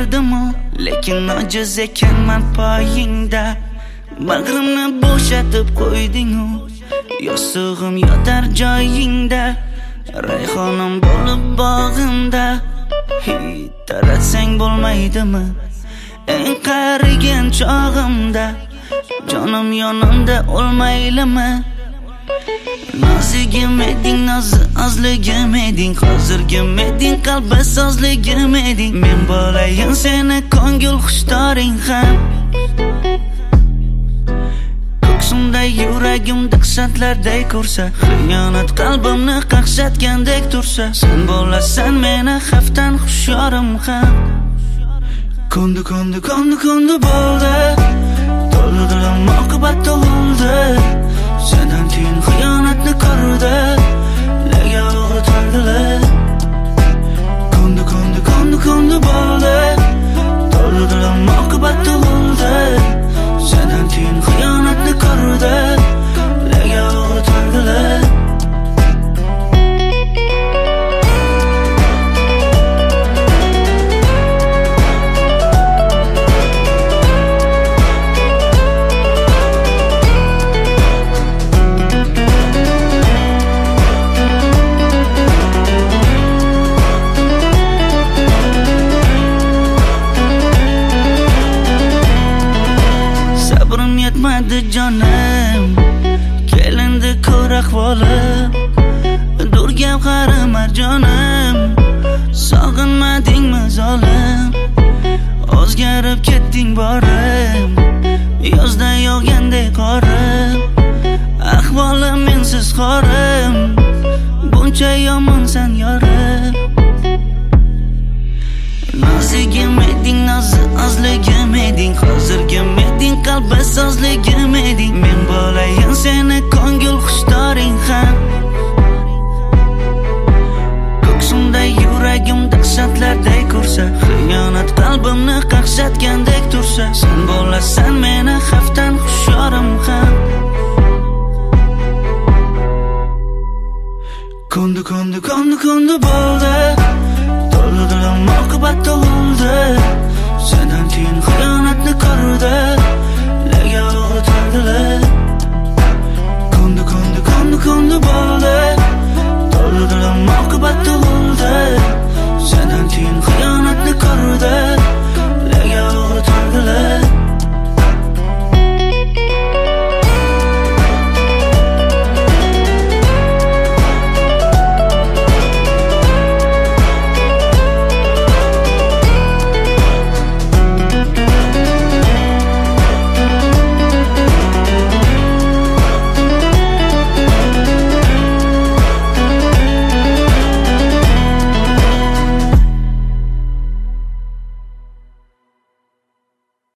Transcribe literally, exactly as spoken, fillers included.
berdim-u, lekin ojiz ekanman poyingda. Bag'rimni bo'shatib qo'yding-u, yostig'im yotar joyingda. Rayhonim bo'lib bog'imda, hid taratsang bo'lmaydimi? Eng qarigan chog'imda, jonim yonimda o'lmaylimi? Nozigim eding, nozi ozligim eding, hozirgim eding, qalbi sozligim eding. Men bo'layin seni ko'ngil xushtoring ham. Ko'ksimda yuragim diqsatlarday ko'rsa, xiyonat qalbimni qaqshatgandek tursa, sen bo'lasan meni xaftan hushorim ham. Ko'ndi, ko'ndi, ko'ndi, ko'ndi bo'ldi, to'ldi dilim oqibat tug'ildi. Sendan keyin xiyonatni ko'rdi, nega og'ritardilar? Ko'ndi, ko'ndi, ko'ndi, ko'ndi bo'ldi, to'ldi dilim oqibat tug'ildi. Sendan keyin xiyonatni ko'rdi, nega og'ritardilar? Yetmadi jonim, kelindi ko'r ahvolim. Dur gavhari marjonim, sog'inmadingmi zolim? O'zgarib ketding borim, yozda yog'gandek qorim. Ahvolim mensiz xorim, buncha yomonsan yorim. Nozigim eding, nozi ozligim eding, hozirgim eding, qalbi sozligim eding. Men bo'layin seni ko'ngil xushtoring ham. Ko'ksimda yuragim diqsatlarday ko'rsa, xiyonat qalbimni qaqshatgandek tursa, sen bo'lasan meni xaftan hushorim ham. Ko'ndi, ko'ndi, ko'ndi, ko'ndi bo'ldi, to'ldi dilim oqibat tug'ildi.